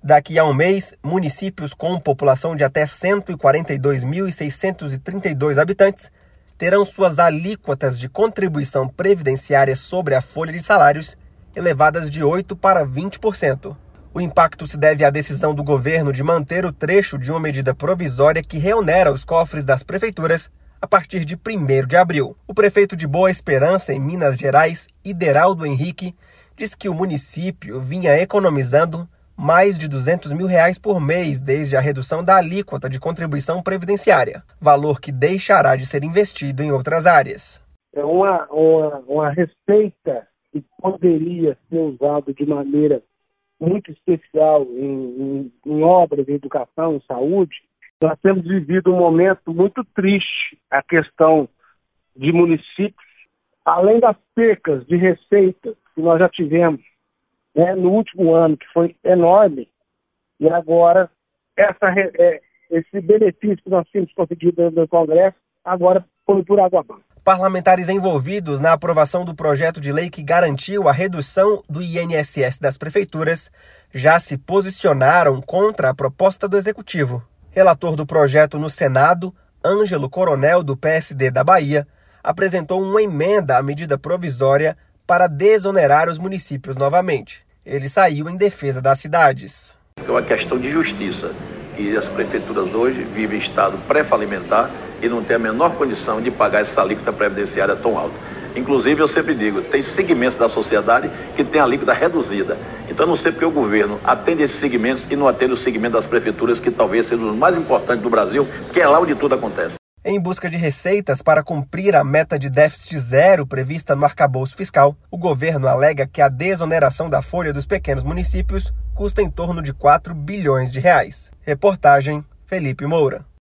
Daqui a um mês, municípios com população de até 142.632 habitantes terão suas alíquotas de contribuição previdenciária sobre a folha de salários elevadas de 8% para 20%. O impacto se deve à decisão do governo de manter o trecho de uma medida provisória que reonera os cofres das prefeituras a partir de 1º de abril. O prefeito de Boa Esperança, em Minas Gerais, Ideraldo Henrique, diz que o município vinha economizando mais de R$200 mil por mês desde a redução da alíquota de contribuição previdenciária, valor que deixará de ser investido em outras áreas. É uma receita que poderia ser usada de maneira muito especial em obras, em educação, em saúde. Nós temos vivido um momento muito triste, a questão de municípios, além das percas de receita que nós já tivemos, né, no último ano, que foi enorme, e agora esse benefício que nós tínhamos conseguido no Congresso, agora foi por água abaixo. Parlamentares envolvidos na aprovação do projeto de lei que garantiu a redução do INSS das prefeituras já se posicionaram contra a proposta do Executivo. Relator do projeto no Senado, Ângelo Coronel, do PSD da Bahia, apresentou uma emenda à medida provisória para desonerar os municípios novamente. Ele saiu em defesa das cidades. É uma questão de justiça, que as prefeituras hoje vivem em estado pré-falimentar e não têm a menor condição de pagar essa alíquota previdenciária tão alta. Inclusive, eu sempre digo, tem segmentos da sociedade que tem a alíquota reduzida. Então, não sei porque o governo atende esses segmentos e não atende o segmento das prefeituras, que talvez seja os mais importantes do Brasil, que é lá onde tudo acontece. Em busca de receitas para cumprir a meta de déficit zero prevista no arcabouço fiscal, o governo alega que a desoneração da folha dos pequenos municípios custa em torno de R$4 bilhões. Reportagem Felipe Moura.